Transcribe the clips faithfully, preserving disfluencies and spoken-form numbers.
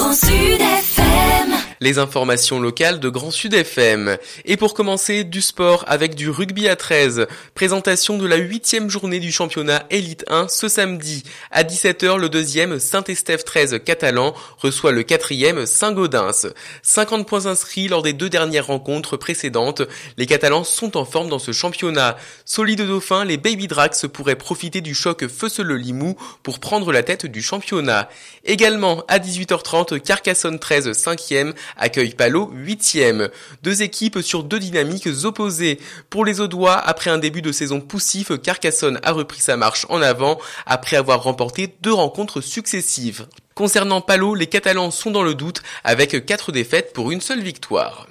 Grand Sud F M. Les informations locales de Grand Sud F M. Et pour commencer, du sport avec du rugby à treize. Présentation de la huitième journée du championnat Élite un ce samedi. À dix-sept heures, le deuxième Saint-Estèphe treize Catalan reçoit le quatrième Saint-Gaudens. cinquante points inscrits lors des deux dernières rencontres précédentes. Les Catalans sont en forme dans ce championnat. Solide dauphin, les Baby Drax pourraient profiter du choc Feusseux-le-Limoux pour prendre la tête du championnat. Également, à dix-huit heures trente, Carcassonne treize cinquième accueille Palot huitième. Deux équipes sur deux dynamiques opposées. Pour les Audois, après un début de saison poussif, Carcassonne a repris sa marche en avant après avoir remporté deux rencontres successives. Concernant Palot, les Catalans sont dans le doute avec quatre défaites pour une seule victoire.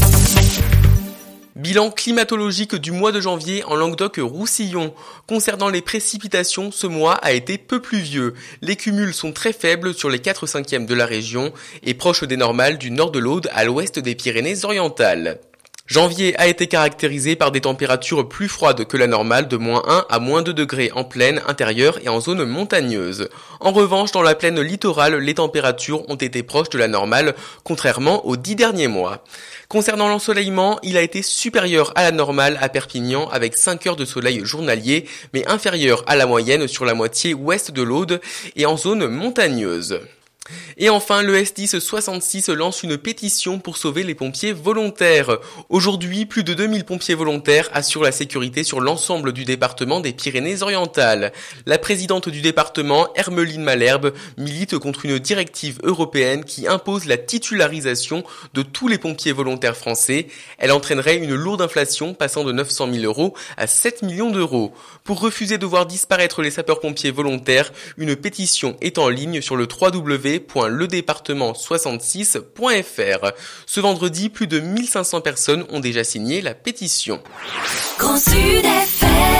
Bilan climatologique du mois de janvier en Languedoc-Roussillon. Concernant les précipitations, ce mois a été peu pluvieux. Les cumuls sont très faibles sur les quatre cinquièmes de la région et proches des normales du nord de l'Aude à l'ouest des Pyrénées-Orientales. Janvier a été caractérisé par des températures plus froides que la normale de moins un à moins deux degrés en plaine, intérieure et en zone montagneuse. En revanche, dans la plaine littorale, les températures ont été proches de la normale, contrairement aux dix derniers mois. Concernant l'ensoleillement, il a été supérieur à la normale à Perpignan avec cinq heures de soleil journalier, mais inférieur à la moyenne sur la moitié ouest de l'Aude et en zone montagneuse. Et enfin, le S dix soixante-six lance une pétition pour sauver les pompiers volontaires. Aujourd'hui, plus de deux mille pompiers volontaires assurent la sécurité sur l'ensemble du département des Pyrénées-Orientales. La présidente du département, Hermeline Malherbe, milite contre une directive européenne qui impose la titularisation de tous les pompiers volontaires français. Elle entraînerait une lourde inflation passant de neuf cent mille euros à sept millions d'euros. Pour refuser de voir disparaître les sapeurs-pompiers volontaires, une pétition est en ligne sur le w w w point le département soixante-six point f r. Ce vendredi, plus de mille cinq cents personnes ont déjà signé la pétition. Grand Sud F M.